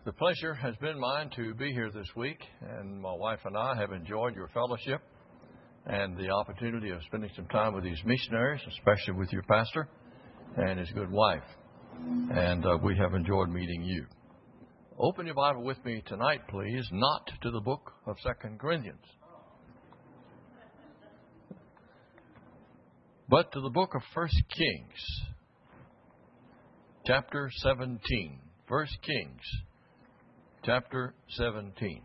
The pleasure has been mine to be here this week, and my wife and I have enjoyed your fellowship and the opportunity of spending some time with these missionaries, especially with your pastor and his good wife. And we have enjoyed meeting you. Open your Bible with me tonight, please, not to the book of 2 Corinthians, but to the book of 1 Kings, chapter 17. 1 Kings, chapter 17.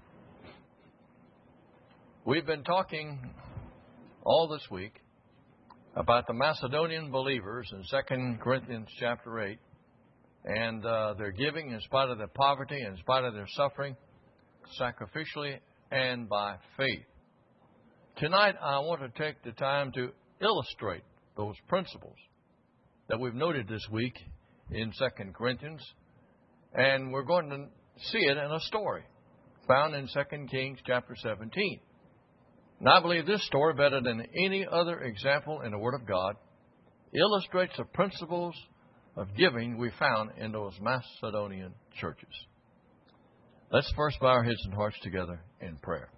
We've been talking all this week about the Macedonian believers in 2 Corinthians chapter 8 and their giving in spite of their poverty, in spite of their suffering, sacrificially and by faith. Tonight I want to take the time to illustrate those principles that we've noted this week in 2 Corinthians, and we're going to see it in a story found in 2 Kings chapter 17. And I believe this story, better than any other example in the Word of God, illustrates the principles of giving we found in those Macedonian churches. Let's first bow our heads and hearts together in prayer.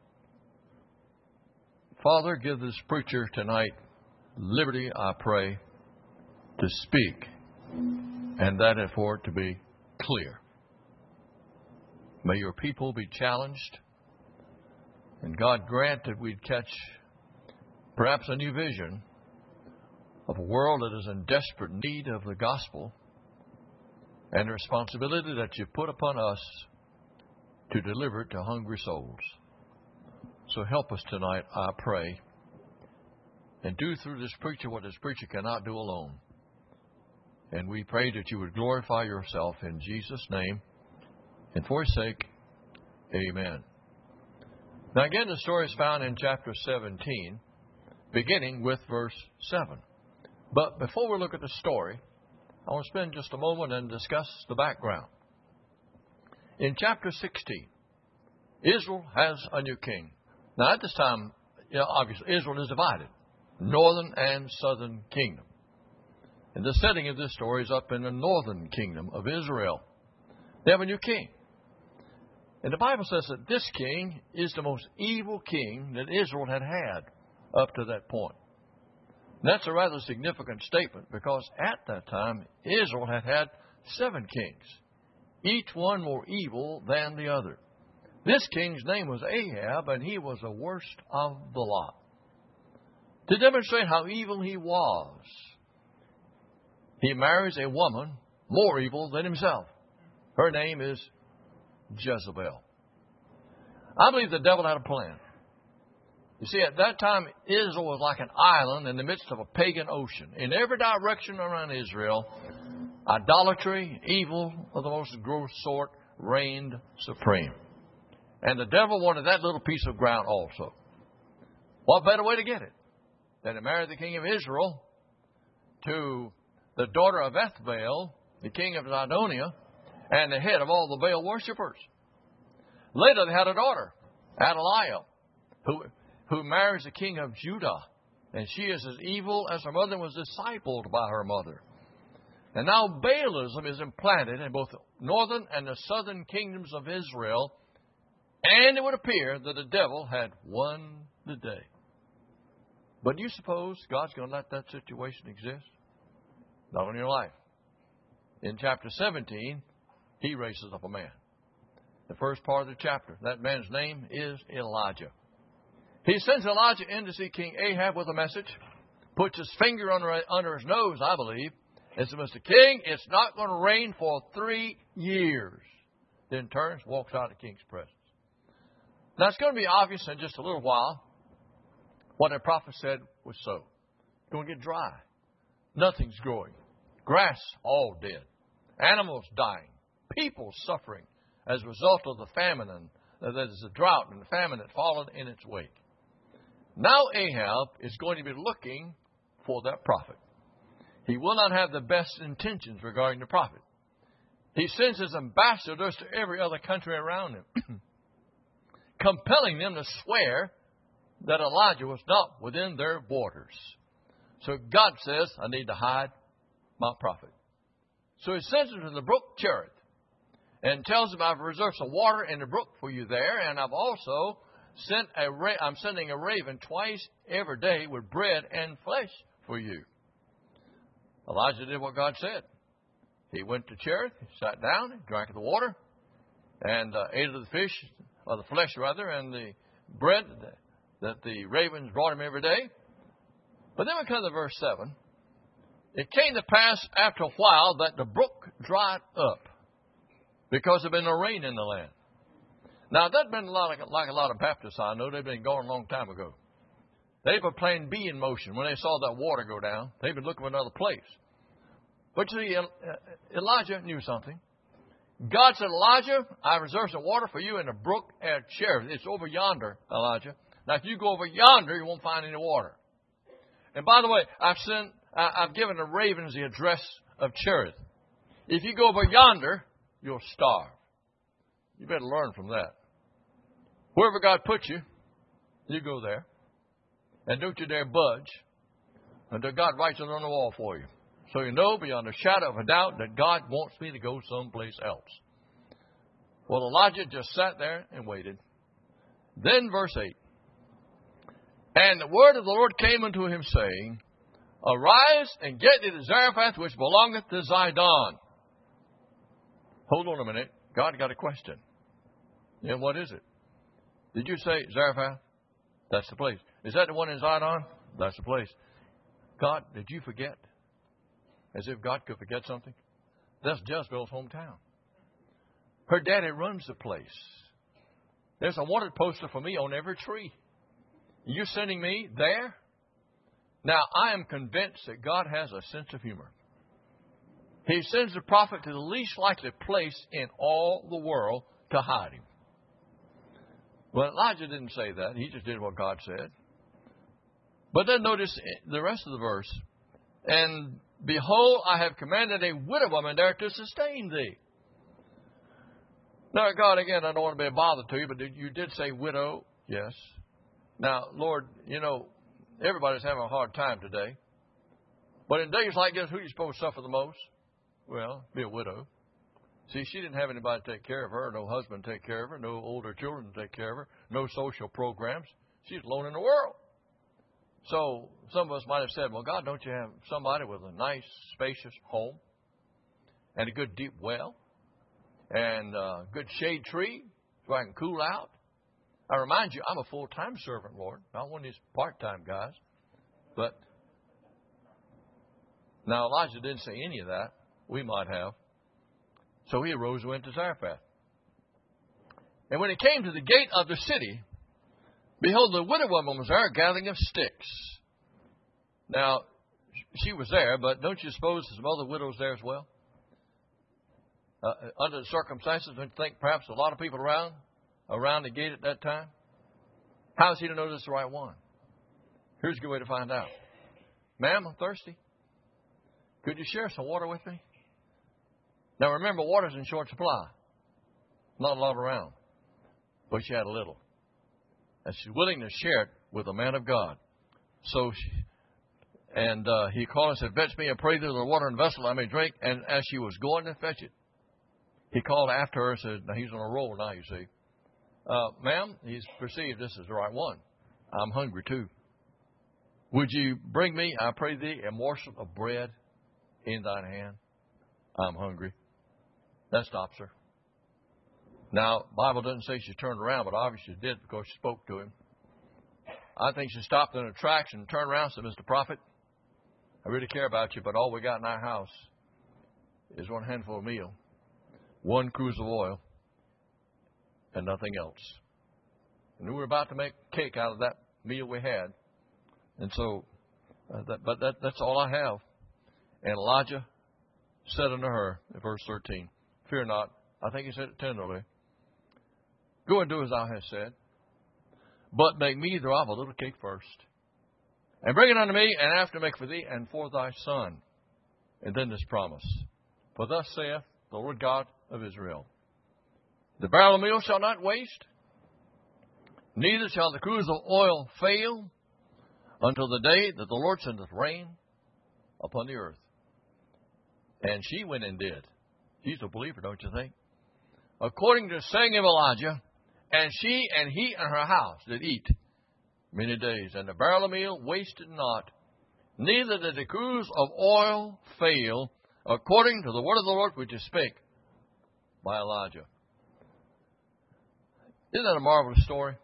Father, give this preacher tonight liberty, I pray, to speak, and that for it to be clear. May your people be challenged, and God grant that we'd catch perhaps a new vision of a world that is in desperate need of the gospel and the responsibility that you put upon us to deliver it to hungry souls. So help us tonight, I pray, and do through this preacher what this preacher cannot do alone. And we pray that you would glorify yourself in Jesus' name, and for his sake, amen. Now again, the story is found in chapter 17, beginning with verse 7. But before we look at the story, I want to spend just a moment and discuss the background. In chapter 16, Israel has a new king. Now at this time, obviously Israel is divided, northern and southern kingdom. And the setting of this story is up in the northern kingdom of Israel. They have a new king. And the Bible says that this king is the most evil king that Israel had had up to that point. And that's a rather significant statement because at that time, Israel had had 7 kings, each one more evil than the other. This king's name was Ahab, and he was the worst of the lot. To demonstrate how evil he was, he marries a woman more evil than himself. Her name is Jezebel. I believe the devil had a plan. You see, at that time, Israel was like an island in the midst of a pagan ocean. In every direction around Israel, idolatry, evil of the most gross sort, reigned supreme. And the devil wanted that little piece of ground also. What better way to get it than to marry the king of Israel to the daughter of Ethbaal, the king of Zidonia, and the head of all the Baal worshippers. Later they had a daughter, Athaliah, who marries the king of Judah. And she is as evil as her mother, was discipled by her mother. And now Baalism is implanted in both the northern and the southern kingdoms of Israel. And it would appear that the devil had won the day. But do you suppose God's going to let that situation exist? Not in your life. In chapter 17, he raises up a man. The first part of the chapter, that man's name is Elijah. He sends Elijah in to see King Ahab with a message, puts his finger under his nose, I believe, and says, Mr. King, it's not going to rain for 3 years. Then turns, walks out of the king's presence. Now, it's going to be obvious in just a little while what the prophet said was so. It's going to get dry. Nothing's growing. Grass all dead. Animals dying. People suffering as a result of the famine, and that is the drought and the famine that followed in its wake. Now Ahab is going to be looking for that prophet. He will not have the best intentions regarding the prophet. He sends his ambassadors to every other country around him, compelling them to swear that Elijah was not within their borders. So God says, I need to hide my prophet. So he sends him to the brook Cherith. and tells him, I've reserved some water in the brook for you there, and I've also I'm sending a raven twice every day with bread and flesh for you. Elijah did what God said. He went to Cherith, sat down, drank of the water, and ate of the fish, or the flesh rather, and the bread that the ravens brought him every day. But then we come to verse 7. It came to pass after a while that the brook dried up, because there had been no rain in the land. Now, that had been like a lot of Baptists I know. They've been gone a long time ago. They were playing bee in motion. When they saw that water go down, they've been looking for another place. But you see, Elijah knew something. God said, Elijah, I reserved some water for you in the brook at Cherith. It's over yonder, Elijah. Now, if you go over yonder, you won't find any water. And by the way, I've given the ravens the address of Cherith. If you go over yonder, you'll starve. You better learn from that. Wherever God puts you, you go there. And don't you dare budge until God writes it on the wall for you. So you know beyond a shadow of a doubt that God wants me to go someplace else. Well, Elijah just sat there and waited. Then verse 8. And the word of the Lord came unto him, saying, Arise and get thee to Zarephath, which belongeth to Zidon. Hold on a minute. God got a question. And what is it? Did you say Zarephath? That's the place. Is that the one in Zidon? That's the place. God, did you forget? As if God could forget something. That's Jezebel's hometown. Her daddy runs the place. There's a wanted poster for me on every tree. You're sending me there? Now, I am convinced that God has a sense of humor. He sends the prophet to the least likely place in all the world to hide him. Well, Elijah didn't say that. He just did what God said. But then notice the rest of the verse. And behold, I have commanded a widow woman there to sustain thee. Now, God, again, I don't want to be a bother to you, but you did say widow. Yes. Now, Lord, you know, everybody's having a hard time today. But in days like this, who are you supposed to suffer the most? Well, be a widow. See, she didn't have anybody to take care of her, no husband to take care of her, no older children to take care of her, no social programs. She's alone in the world. So some of us might have said, well, God, don't you have somebody with a nice, spacious home and a good deep well and a good shade tree so I can cool out? I remind you, I'm a full-time servant, Lord, not one of these part-time guys. But now Elijah didn't say any of that. We might have. So he arose and went to Zarephath. And when he came to the gate of the city, behold, the widow woman was there gathering of sticks. Now, she was there, but don't you suppose there's some other widows there as well? Under the circumstances, don't you think perhaps a lot of people around the gate at that time? How is he to know this is the right one? Here's a good way to find out. Ma'am, I'm thirsty. Could you share some water with me? Now remember, water's in short supply. Not a lot around. But she had a little. And she's willing to share it with a man of God. So, he called and said, Fetch me, I pray thee, the water and vessel I may drink. And as she was going to fetch it, he called after her and said, now he's on a roll now, you see. Ma'am, he's perceived this is the right one. I'm hungry too. Would you bring me, I pray thee, a morsel of bread in thine hand? I'm hungry. That stops her. Now, the Bible doesn't say she turned around, but obviously she did because she spoke to him. I think she stopped in her tracks and turned around and said, Mr. Prophet, I really care about you, but all we got in our house is one handful of meal, one cruse of oil, and nothing else. And we were about to make cake out of that meal we had. And so, that's all I have. And Elijah said unto her, in verse 13, Fear not. I think he said it tenderly. Go and do as thou hast said. But make me thereof a little cake first. And bring it unto me, and after make for thee and for thy son. And then this promise. For thus saith the Lord God of Israel. The barrel of meal shall not waste, neither shall the cruse of oil fail, until the day that the Lord sendeth rain upon the earth. And she went and did. She's a believer, don't you think? according to the saying of Elijah, and she and he and her house did eat many days, and the barrel of meal wasted not, neither did the cruse of oil fail, according to the word of the Lord which is spake by Elijah. Isn't that a marvelous story?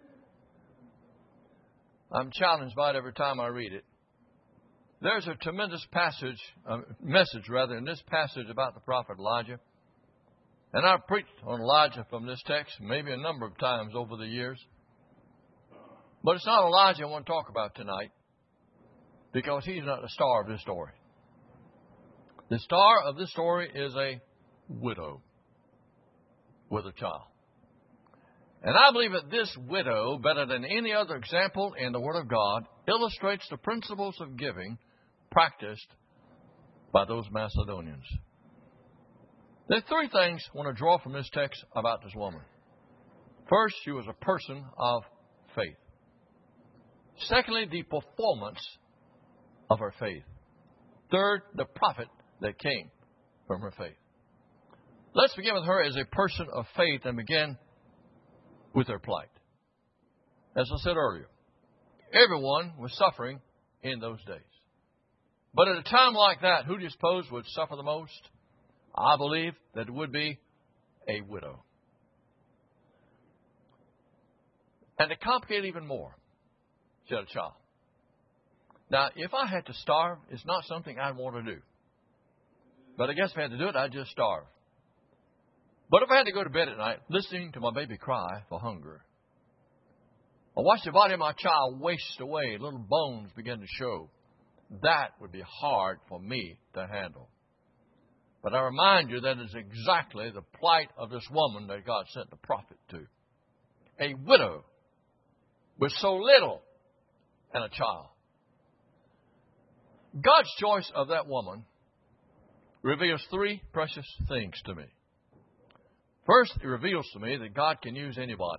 I'm challenged by it every time I read it. There's a tremendous message in this passage about the prophet Elijah. And I've preached on Elijah from this text maybe a number of times over the years. But it's not Elijah I want to talk about tonight, because he's not the star of this story. The star of this story is a widow with a child. And I believe that this widow, better than any other example in the Word of God, illustrates the principles of giving practiced by those Macedonians. There are three things I want to draw from this text about this woman. First, she was a person of faith. Secondly, the performance of her faith. Third, the profit that came from her faith. Let's begin with her as a person of faith and begin with her plight. As I said earlier, everyone was suffering in those days. But at a time like that, who do you suppose would suffer the most? I believe that it would be a widow. And to complicate it even more, she had a child. Now, if I had to starve, it's not something I'd want to do. But I guess if I had to do it, I'd just starve. But if I had to go to bed at night listening to my baby cry for hunger, or watch the body of my child waste away, little bones begin to show, that would be hard for me to handle. But I remind you that is exactly the plight of this woman that God sent the prophet to. A widow with so little and a child. God's choice of that woman reveals three precious things to me. First, it reveals to me that God can use anybody.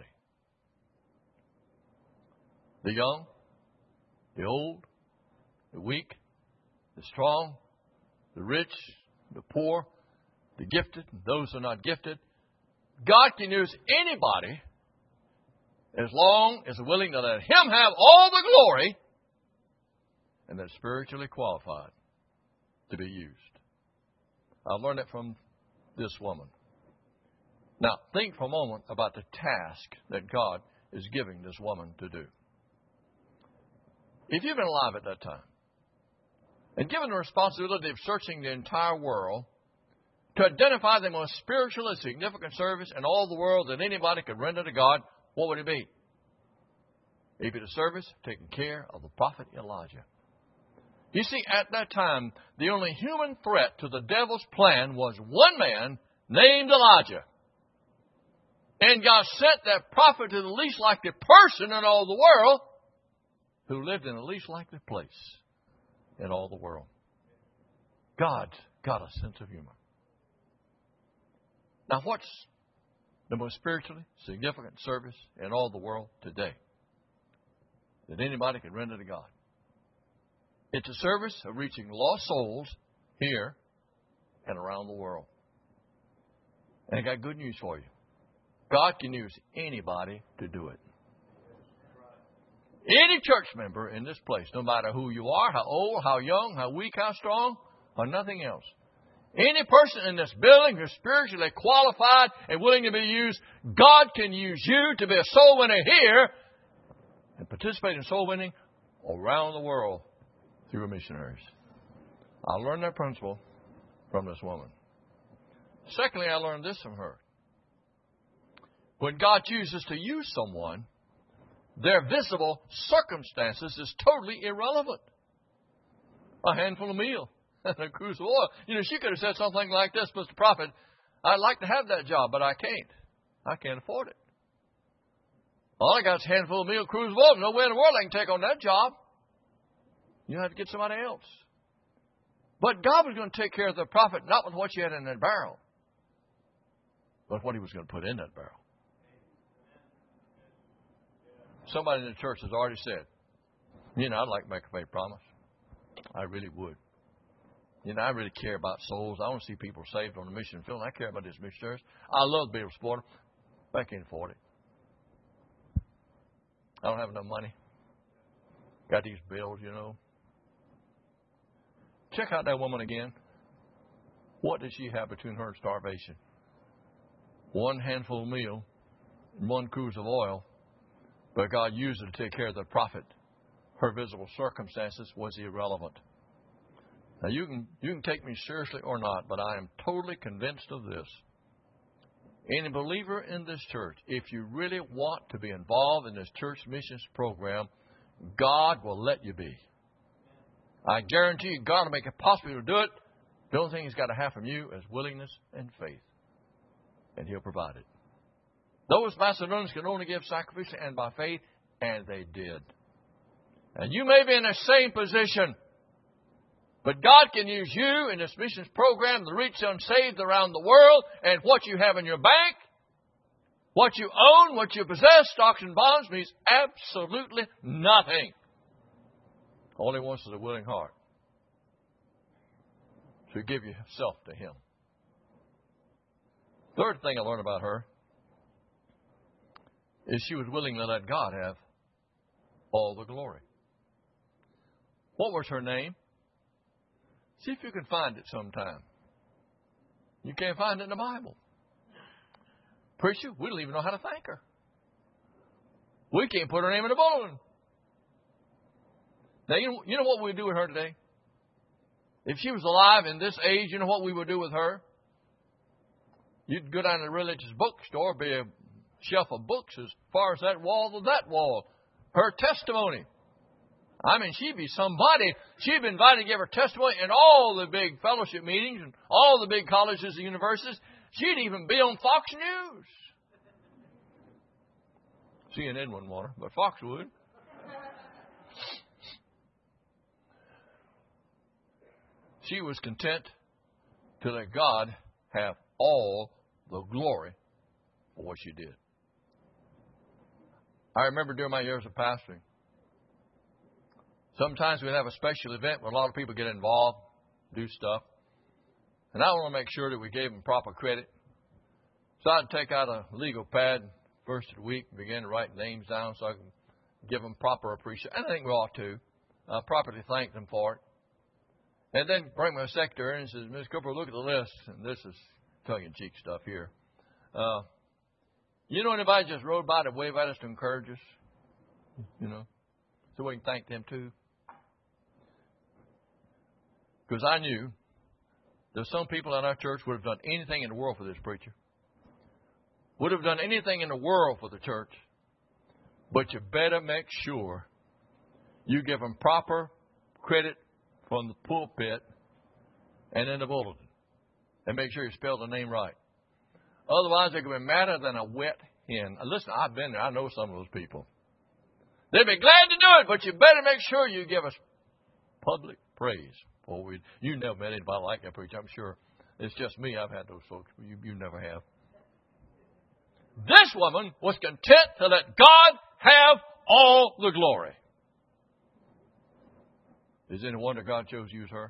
The young, the old, the weak, the strong, the rich, the poor, the gifted, and those who are not gifted. God can use anybody as long as they're willing to let Him have all the glory and they're spiritually qualified to be used. I learned it from this woman. Now, think for a moment about the task that God is giving this woman to do. If you've been alive at that time, and given the responsibility of searching the entire world to identify the most spiritual and significant service in all the world that anybody could render to God, what would it be? It'd be the service of taking care of the prophet Elijah. You see, at that time, the only human threat to the devil's plan was one man named Elijah. And God sent that prophet to the least likely person in all the world who lived in the least likely place in all the world. God's got a sense of humor. Now, what's the most spiritually significant service in all the world today that anybody can render to God? It's a service of reaching lost souls here and around the world. And I got good news for you. God can use anybody to do it. Any church member in this place, no matter who you are, how old, how young, how weak, how strong, or nothing else. Any person in this building who's spiritually qualified and willing to be used, God can use you to be a soul winner here and participate in soul winning around the world through missionaries. I learned that principle from this woman. Secondly, I learned this from her. When God chooses to use someone, their visible circumstances is totally irrelevant. A handful of meal and a cruse of oil. You know, she could have said something like this, Mr. Prophet, I'd like to have that job, but I can't. I can't afford it. All I got is a handful of meal, a cruse of oil. No way in the world I can take on that job. You have to get somebody else. But God was going to take care of the prophet, not with what she had in that barrel, but what He was going to put in that barrel. Somebody in the church has already said, you know, I'd like to make a faith promise. I really would. You know, I really care about souls. I want to see people saved on the mission field. I care about these missionaries. I love to be able to support them. But I can't afford it. I don't have enough money. Got these bills, you know. Check out that woman again. What did she have between her and starvation? One handful of meal and one cruse of oil. But God used it to take care of the prophet. Her visible circumstances was irrelevant. Now, you can take me seriously or not, but I am totally convinced of this. Any believer in this church, if you really want to be involved in this church missions program, God will let you be. I guarantee you, God will make it possible to do it. The only thing He's got to have from you is willingness and faith. And He'll provide it. Those Macedonians could only give sacrificially and by faith, and they did. And you may be in the same position. But God can use you in this missions program to reach the unsaved around the world. And what you have in your bank, what you own, what you possess, stocks and bonds, means absolutely nothing. All He wants is a willing heart. So give yourself to Him. Third thing I learned about her is she was willing to let God have all the glory. What was her name? See if you can find it sometime. You can't find it in the Bible. Preacher, we don't even know how to thank her. We can't put her name in the bulletin. Now, you know what we would do with her today? If she was alive in this age, you know what we would do with her? You'd go down to the religious bookstore, be a shelf of books as far as that wall to that wall. Her testimony. I mean, she'd be somebody. She'd be invited to give her testimony in all the big fellowship meetings and all the big colleges and universities. She'd even be on Fox News. CNN wouldn't want her, but Fox would. She was content to let God have all the glory for what she did. I remember during my years of pastoring, sometimes we'd have a special event where a lot of people get involved, do stuff. And I want to make sure that we gave them proper credit. So I'd take out a legal pad first of the week and begin to write names down so I can give them proper appreciation. And I think we ought to properly thank them for it. And then bring my secretary and says, Ms. Cooper, look at the list. And this is tongue-in-cheek stuff here. You know anybody just rode by to wave at us to encourage us? You know, so we can thank them too. Because I knew there's some people in our church would have done anything in the world for this preacher. Would have done anything in the world for the church. But you better make sure you give them proper credit from the pulpit and in the bulletin. And make sure you spell the name right. Otherwise, they could be madder than a wet hen. Listen, I've been there. I know some of those people. They'd be glad to do it, but you better make sure you give us public praise. You never met anybody like that preacher. I'm sure it's just me. I've had those folks. You never have. This woman was content to let God have all the glory. Is it any wonder God chose to use her?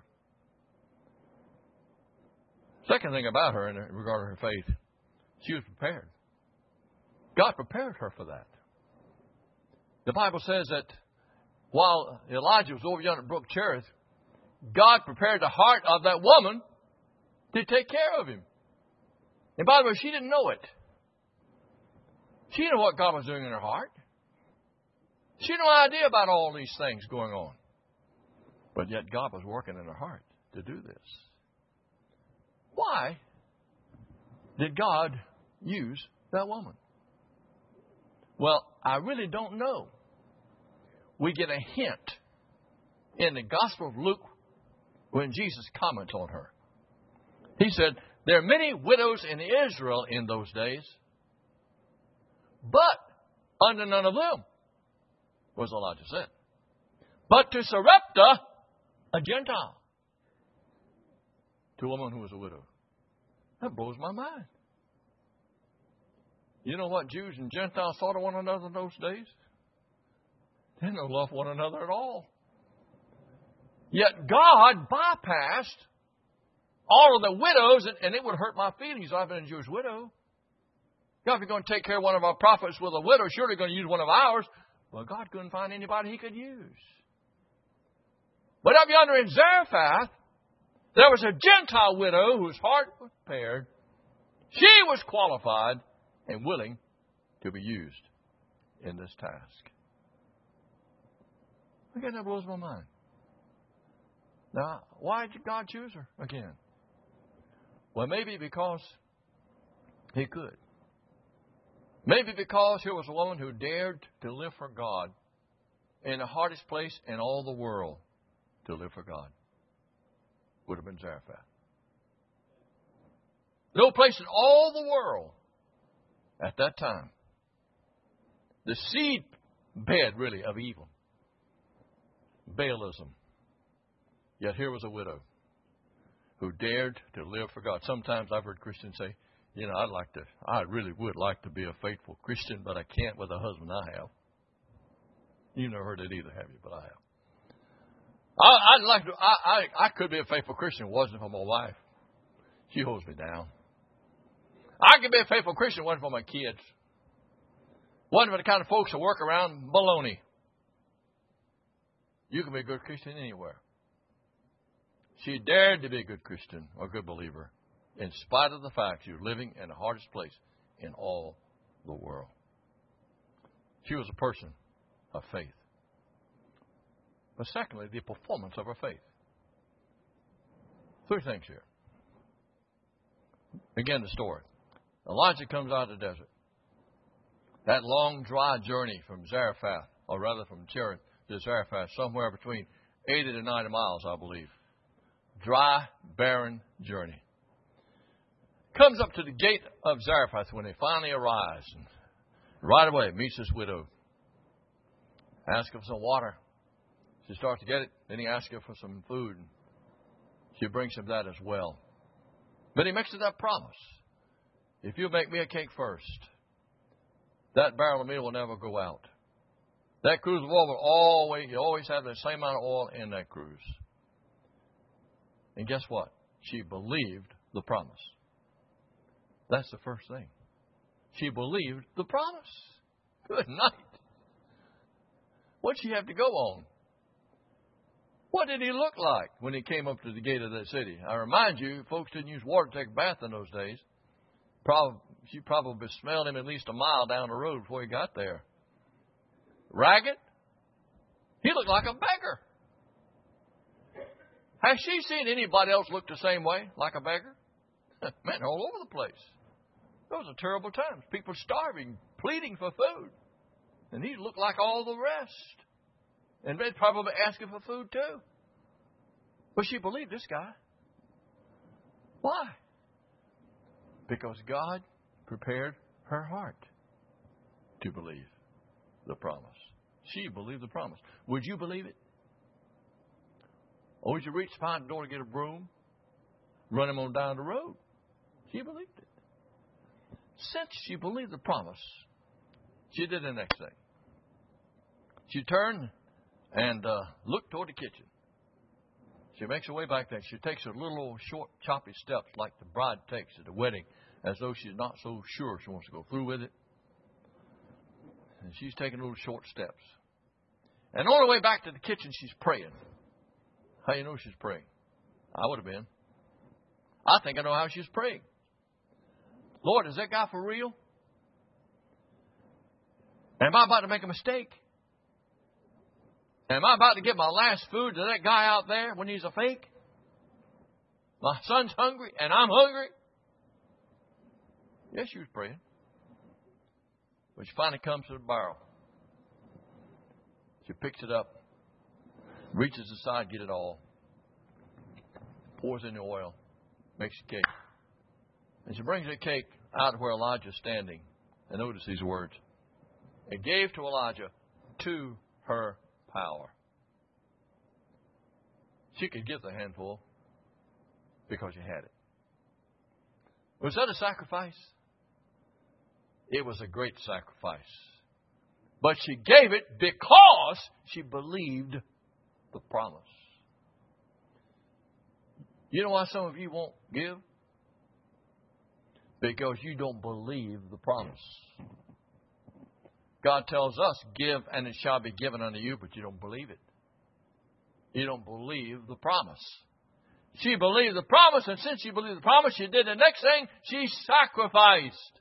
Second thing about her in regard to her faith, she was prepared. God prepared her for that. The Bible says that while Elijah was over yonder at Brook Cherith, God prepared the heart of that woman to take care of him. And by the way, she didn't know it. She didn't know what God was doing in her heart. She had no idea about all these things going on. But yet God was working in her heart to do this. Why did God use that woman? Well, I really don't know. We get a hint in the Gospel of Luke when Jesus comments on her. He said, there are many widows in Israel in those days, but under none of them was Elijah sent. But to Sarepta, a Gentile, to a woman who was a widow. That blows my mind. You know what Jews and Gentiles thought of one another in those days? They didn't love one another at all. Yet God bypassed all of the widows, and it would hurt my feelings if I've been a Jewish widow. God, if you're going to take care of one of our prophets with a widow, surely you're going to use one of ours. Well, God couldn't find anybody He could use. But up yonder in Zarephath, there was a Gentile widow whose heart was prepared. She was qualified and willing to be used in this task. Again, that blows my mind. Now, why did God choose her again? Well, maybe because He could. Maybe because here was a woman who dared to live for God in the hardest place in all the world to live for God. Would have been Zarephath. No place in all the world at that time. The seed bed, really, of evil. Baalism. Yet here was a widow who dared to live for God. Sometimes I've heard Christians say, you know, I really would like to be a faithful Christian, but I can't with the husband I have. You've never heard it either, have you? But I have. I'd like to. I could be a faithful Christian if it wasn't for my wife. She holds me down. I could be a faithful Christian if it wasn't for my kids. Wasn't for the kind of folks that work around baloney. You can be a good Christian anywhere. She dared to be a good Christian or a good believer in spite of the fact she was living in the hardest place in all the world. She was a person of faith. But secondly, the performance of her faith. Three things here. Again, the story. Elijah comes out of the desert. That long, dry journey from Zarephath, or rather from Cherith to Zarephath, somewhere between 80 to 90 miles, I believe. Dry, barren journey. Comes up to the gate of Zarephath when they finally arrive. And right away meets this widow. Asks her for some water. She starts to get it. Then he asks her for some food. She brings him that as well. But he makes her that promise. If you make me a cake first, that barrel of meal will never go out. That cruse of oil will you always have the same amount of oil in that cruse. And guess what? She believed the promise. That's the first thing. She believed the promise. Good night. What'd she have to go on? What did he look like when he came up to the gate of that city? I remind you, folks didn't use water to take a bath in those days. She probably smelled him at least a mile down the road before he got there. Ragged. He looked like a beggar. Has she seen anybody else look the same way, like a beggar? Man, all over the place. Those are terrible times. People starving, pleading for food. And he looked like all the rest. And they'd probably asking for food too. But she believed this guy. Why? Because God prepared her heart to believe the promise. She believed the promise. Would you believe it? Or would you reach behind the door to get a broom? Run him on down the road? She believed it. Since she believed the promise, she did the next thing. She turned and looked toward the kitchen. She makes her way back there. She takes her little old short, choppy steps like the bride takes at a wedding, as though she's not so sure she wants to go through with it. And she's taking little short steps. And on her way back to the kitchen, she's praying. How do you know she's praying? I would have been. I think I know how she's praying. Lord, is that guy for real? Am I about to make a mistake? Am I about to give my last food to that guy out there when he's a fake? My son's hungry and I'm hungry. Yes, she was praying. But she finally comes to the barrel. She picks it up, reaches aside, get it all, pours in the oil, makes a cake. And she brings the cake out to where Elijah's standing. And notice these words. And gave to Elijah to her power. She could give the handful because she had it. Was that a sacrifice? It was a great sacrifice. But she gave it because she believed the promise. You know why some of you won't give? Because you don't believe the promise. God tells us, give and it shall be given unto you, but you don't believe it. You don't believe the promise. She believed the promise, and since she believed the promise, she did the next thing, she sacrificed.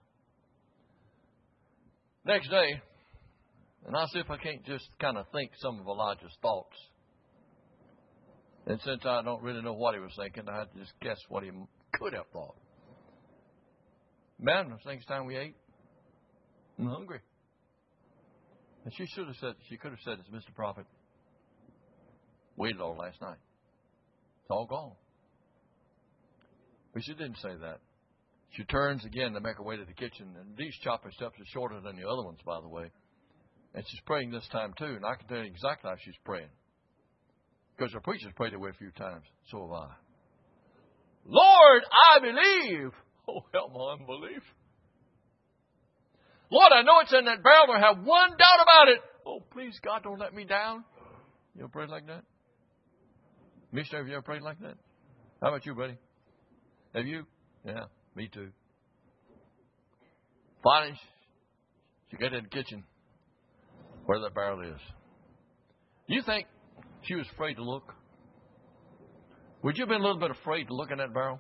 Next day, and I'll see if I can't just kind of think some of Elijah's thoughts. And since I don't really know what he was thinking, I had to just guess what he could have thought. Man, I think it's time we ate. I'm hungry. And she could have said, "It's Mr. Prophet. We ate it all last night. It's all gone." But she didn't say that. She turns again to make her way to the kitchen. And these chopper steps are shorter than the other ones, by the way. And she's praying this time, too. And I can tell you exactly how she's praying. Because her preacher's prayed that way a few times. So have I. Lord, I believe. Oh, help my unbelief. Lord, I know it's in that barrel. I have one doubt about it. Oh, please, God, don't let me down. You ever prayed like that? Missionary, have you ever prayed like that? How about you, buddy? Have you? Yeah, me too. Finally, she got in the kitchen where that barrel is. You think she was afraid to look? Would you have been a little bit afraid to look in that barrel?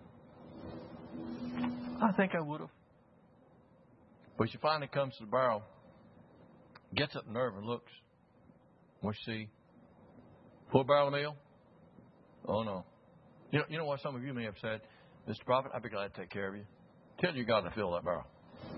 I think I would have. But she finally comes to the barrel, gets up nerve and looks. What she see? Full barrel of meal? Oh, no. You know what some of you may have said? Mr. Prophet, I'd be glad to take care of you. Tell your God to fill that barrel.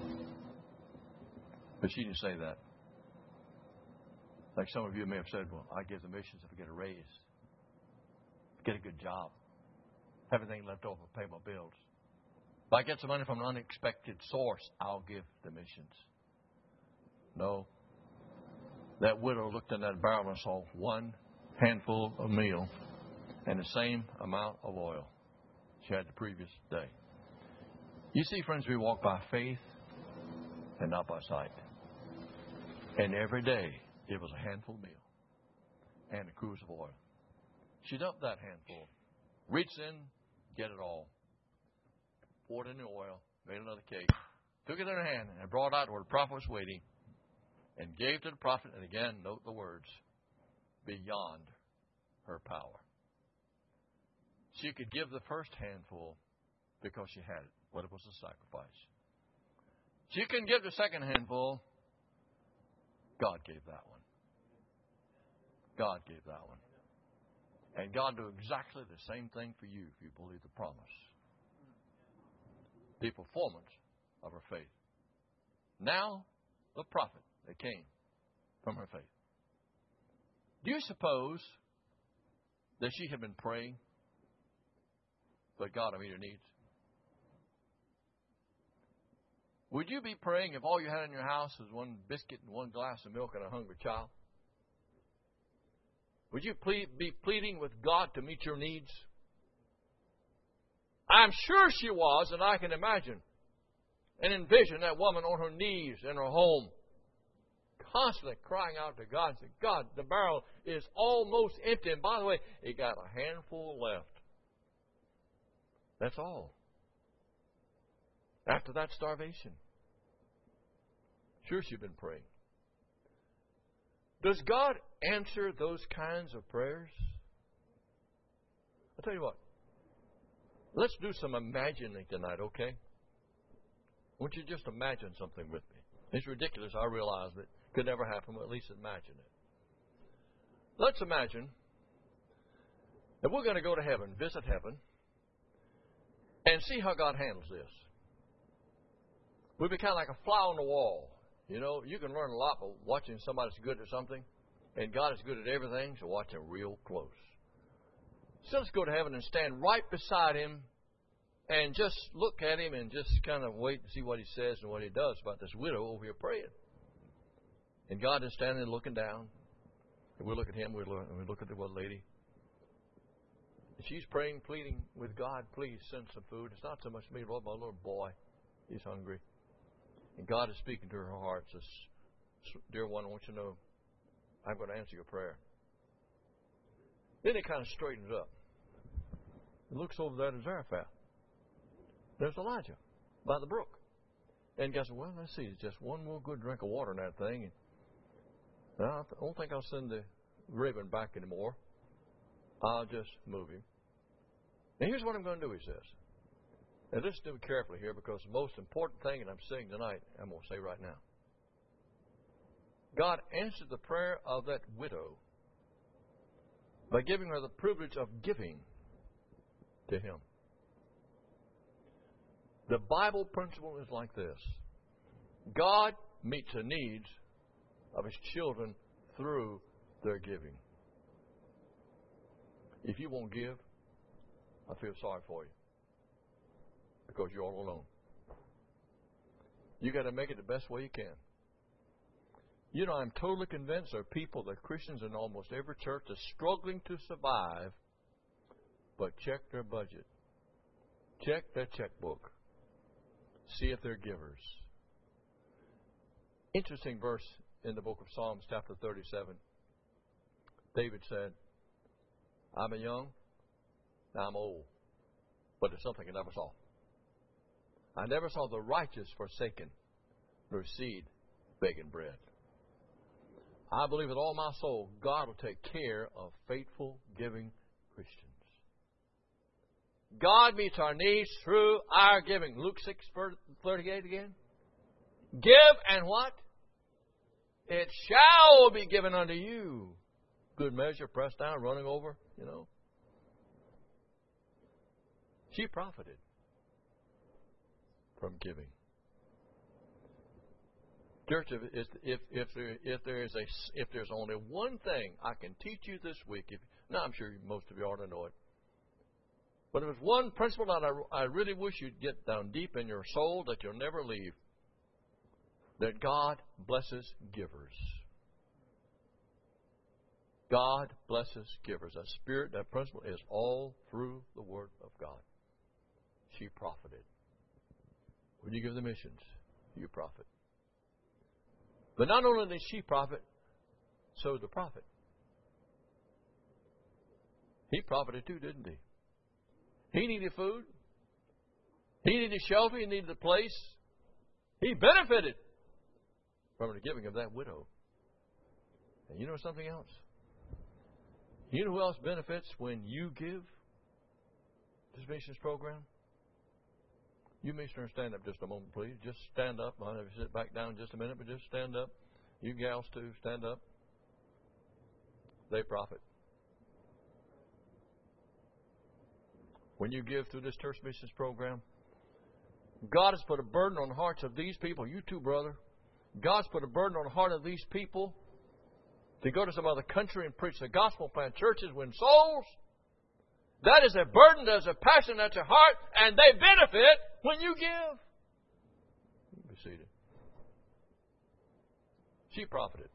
But she didn't say that. Like some of you may have said, well, I give the missions if I get a raise, get a good job, have everything left over, pay my bills. If I get some money from an unexpected source, I'll give the missions. No. That widow looked in that barrel and saw one handful of meal and the same amount of oil she had the previous day. You see, friends, we walk by faith and not by sight. And every day it was a handful of meal and a cruse of oil. She dumped that handful, reached in, get it all, poured in the oil, made another cake, took it in her hand, and brought out where the prophet was waiting, and gave to the prophet, and again, note the words, beyond her power. She could give the first handful because she had it, but it was a sacrifice. She couldn't give the second handful. God gave that one. God gave that one. And God do exactly the same thing for you if you believe the promise. The performance of her faith. Now, the prophet that came from her faith. Do you suppose that she had been praying that God would meet her needs? Would you be praying if all you had in your house was one biscuit and one glass of milk and a hungry child? Would you be pleading with God to meet your needs? I'm sure she was, and I can imagine and envision that woman on her knees in her home, constantly crying out to God and saying, God, the barrel is almost empty. And by the way, it got a handful left. That's all. After that starvation. Sure, she'd been praying. Does God answer those kinds of prayers? I'll tell you what. Let's do some imagining tonight, okay? I want you to just imagine something with me. It's ridiculous, I realize, but it could never happen, but at least imagine it. Let's imagine that we're going to go to heaven, visit heaven, and see how God handles this. We'd be kind of like a fly on the wall. You know, you can learn a lot by watching somebody that's good at something, and God is good at everything, so watch him real close. So let's go to heaven and stand right beside him and just look at him and just kind of wait and see what he says and what he does about this widow over here praying. And God is standing and looking down. And we look at him, we look at the one lady. And she's praying, pleading with God, please send some food. It's not so much me, Lord, my little boy. He's hungry. And God is speaking to her heart. Says, dear one, I want you to know I'm going to answer your prayer. Then it kind of straightens up. He looks over there to Zarephath. There's Elijah by the brook. And guess what? Well, let's see. It's just one more good drink of water in that thing. And I don't think I'll send the raven back anymore. I'll just move him. And here's what I'm going to do, he says. And listen to me carefully here, because the most important thing that I'm saying tonight, I'm going to say right now. God answered the prayer of that widow by giving her the privilege of giving to Him. The Bible principle is like this. God meets the needs of His children through their giving. If you won't give, I feel sorry for you, because you're all alone. You got to make it the best way you can. You know, I'm totally convinced there are people, there are Christians in almost every church that's struggling to survive, but check their budget. Check their checkbook. See if they're givers. Interesting verse in the book of Psalms, chapter 37. David said, I'm a young, now I'm old, but it's something I never saw. I never saw the righteous forsaken, nor seed begging bread. I believe with all my soul, God will take care of faithful, giving Christians. God meets our needs through our giving. Luke 6:38 again. Give and what? It shall be given unto you. Good measure, pressed down, running over, you know. She profited from giving. Church, if there's only one thing I can teach you this week, now I'm sure most of you ought to know it, but if there's one principle that I really wish you'd get down deep in your soul that you'll never leave, that God blesses givers. God blesses givers. That principle is all through the Word of God. She profited. When you give the missions, you profit. But not only did she profit, so did the prophet. He profited too, didn't he? He needed food. He needed shelter. He needed a place. He benefited from the giving of that widow. And you know something else? You know who else benefits when you give this missions program? You missionaries, stand up just a moment, please. Just stand up. I'll have you sit back down just a minute, but just stand up. You gals, too, stand up. They profit. When you give through this church missions program, God has put a burden on the hearts of these people. You too, brother. God's put a burden on the heart of these people to go to some other country and preach the gospel, plant churches, win souls. That is a burden, that's a passion, that's a heart, and they benefit when you give. You can be seated. She profited.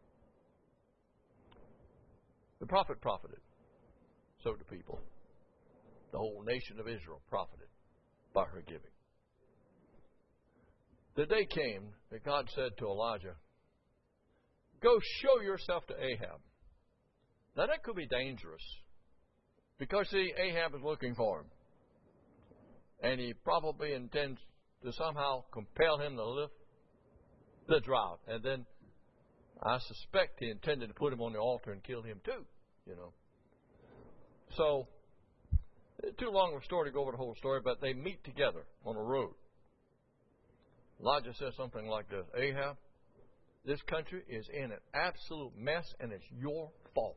The prophet profited. So did people. The whole nation of Israel profited by her giving. The day came that God said to Elijah, go show yourself to Ahab. Now that could be dangerous. Because, see, Ahab is looking for him. And he probably intends to somehow compel him to lift the drought. And then I suspect he intended to put him on the altar and kill him too, you know. So, too long of a story to go over the whole story, but they meet together on a road. Elijah says something like this, Ahab, this country is in an absolute mess and it's your fault.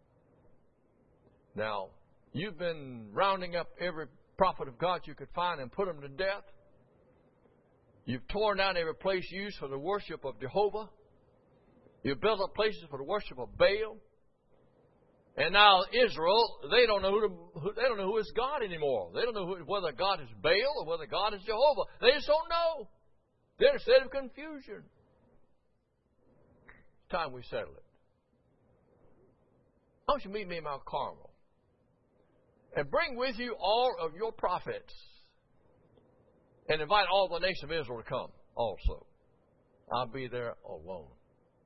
Now, you've been rounding up every prophet of God you could find and put them to death. You've torn down every place used for the worship of Jehovah. You've built up places for the worship of Baal. And now Israel, they don't know who is God anymore. They don't know whether God is Baal or whether God is Jehovah. They just don't know. They're in a state of confusion. It's time we settle it. Why don't you meet me in Mount Carmel? And bring with you all of your prophets. And invite all the nation of Israel to come also. I'll be there alone.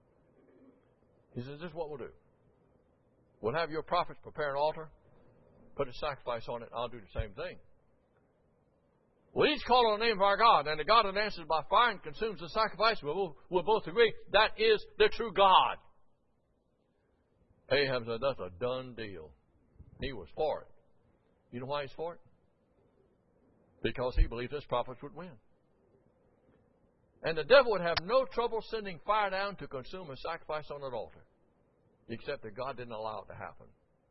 He says, this is what we'll do. We'll have your prophets prepare an altar. Put a sacrifice on it, I'll do the same thing. Well, each call on the name of our God, and the God that answers by fire and consumes the sacrifice, we'll both agree that is the true God. Ahab said, that's a done deal. He was for it. You know why he's for it? Because he believed his prophets would win. And the devil would have no trouble sending fire down to consume a sacrifice on an altar, except that God didn't allow it to happen.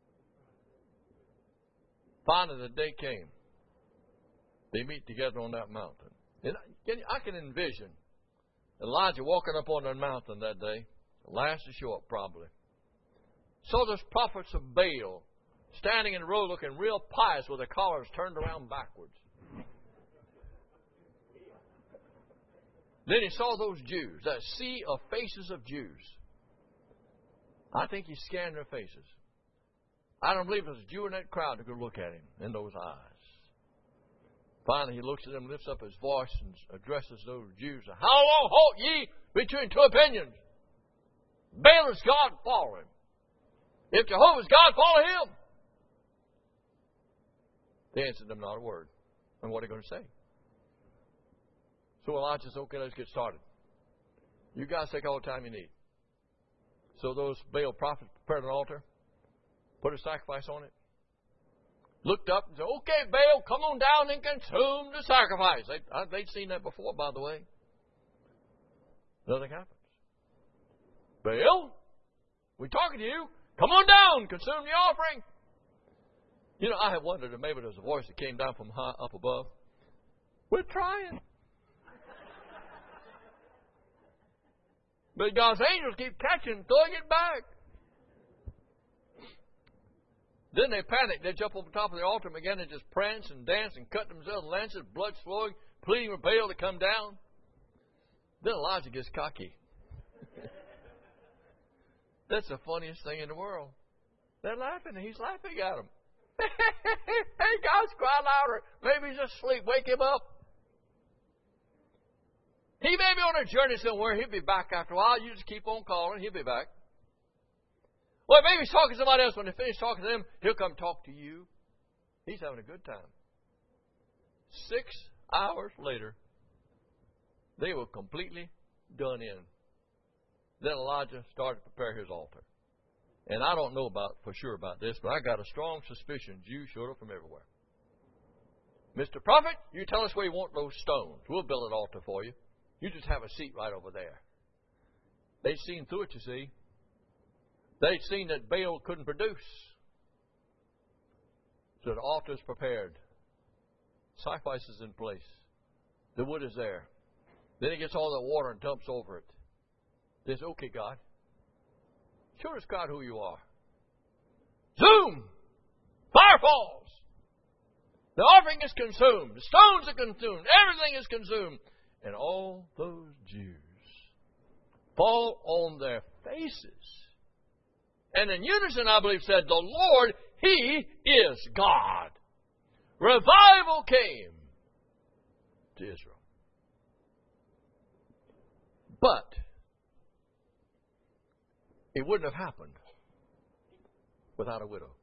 Finally, the day came. They meet together on that mountain. And I can envision Elijah walking up on that mountain that day, last to show up probably. Saw those prophets of Baal standing in a row looking real pious with their collars turned around backwards. Then he saw those Jews, that sea of faces of Jews. I think he scanned their faces. I don't believe there's a Jew in that crowd that could look at him in those eyes. Finally, he looks at them, lifts up his voice, and addresses those Jews. How long halt ye between two opinions? Baal is God, follow him. If Jehovah is God, follow him. They answered them not a word. And what are they going to say? So Elijah said, okay, let's get started. You guys take all the time you need. So those Baal prophets prepared an altar, put a sacrifice on it, looked up and said, okay, Baal, come on down and consume the sacrifice. They'd seen that before, by the way. Nothing happens. Baal, we're talking to you. Come on down, consume the offering. You know, I have wondered if maybe there's a voice that came down from high up above. We're trying. But God's angels keep catching, throwing it back. Then they panic. They jump over the top of the altar and begin to just prance and dance and cut themselves lances, blood flowing, pleading with Baal to come down. Then Elijah gets cocky. That's the funniest thing in the world. They're laughing, and he's laughing at them. Hey, God's crying louder. Maybe he's asleep. Wake him up. He may be on a journey somewhere. He'll be back after a while. You just keep on calling. He'll be back. Well, maybe he's talking to somebody else. When they finish talking to them, he'll come talk to you. He's having a good time. 6 hours later, they were completely done in. Then Elijah started to prepare his altar. And I don't know for sure about this, but I got a strong suspicion Jews showed up from everywhere. Mr. Prophet, you tell us where you want those stones. We'll build an altar for you. You just have a seat right over there. They'd seen through it, you see. They'd seen that Baal couldn't produce. So the altar is prepared. Sacrifice is in place. The wood is there. Then he gets all the water and dumps over it. He says, okay, God. Show us, God, who you are. Zoom! Fire falls. The offering is consumed. The stones are consumed. Everything is consumed. And all those Jews fall on their faces. And in unison, I believe, said, the Lord, He is God. Revival came to Israel. But it wouldn't have happened without a widow.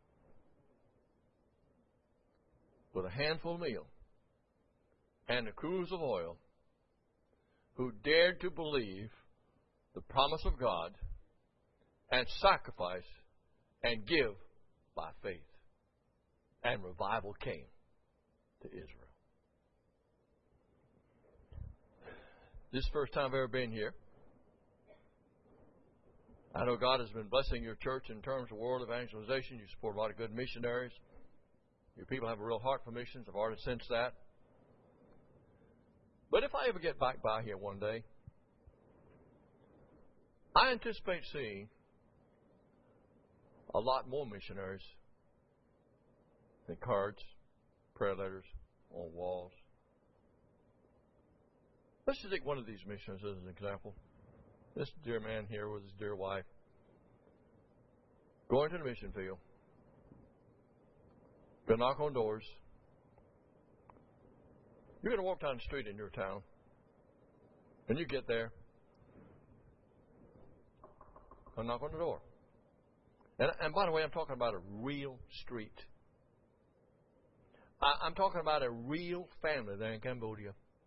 With a handful of meal and a cruse of oil, who dared to believe the promise of God and sacrifice and give by faith. And revival came to Israel. This is the first time I've ever been here. I know God has been blessing your church in terms of world evangelization. You support a lot of good missionaries. Your people have a real heart for missions. I've already sensed that. But if I ever get back by here one day, I anticipate seeing a lot more missionaries than cards, prayer letters on walls. Let's just take one of these missionaries as an example. This dear man here with his dear wife going to the mission field. Go knock on doors. You're going to walk down the street in your town. When you get there, I'll knock on the door. And by the way, I'm talking about a real street. I'm talking about a real family there in Cambodia.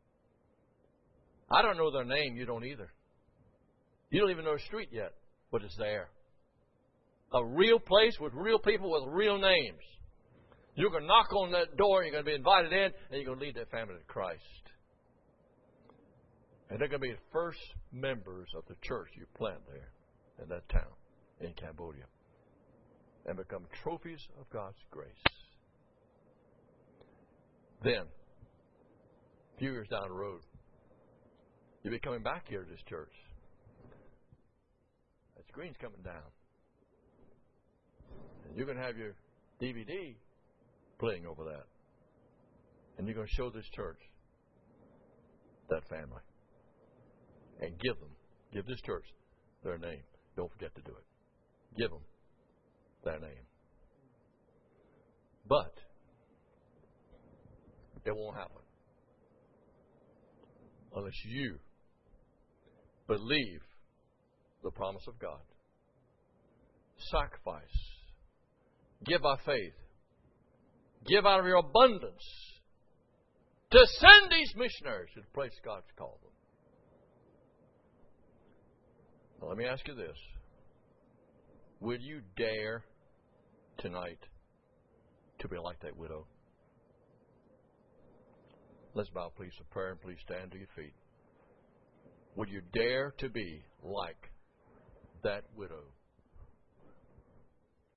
I don't know their name. You don't either. You don't even know the street yet, but it's there. A real place with real people with real names. You're going to knock on that door, you're going to be invited in, and you're going to lead that family to Christ. And they're going to be the first members of the church you plant there in that town in Cambodia and become trophies of God's grace. Then, a few years down the road, you'll be coming back here to this church. That screen's coming down. And you're going to have your DVD playing over that. And you're going to show this church that family. And give this church their name. Don't forget to do it. Give them their name. But it won't happen unless you believe the promise of God. Sacrifice. Give by faith. Give out of your abundance to send these missionaries to the place God's called them. Now, let me ask you this. Will you dare tonight to be like that widow? Let's bow, please, for prayer, and please stand to your feet. Will you dare to be like that widow?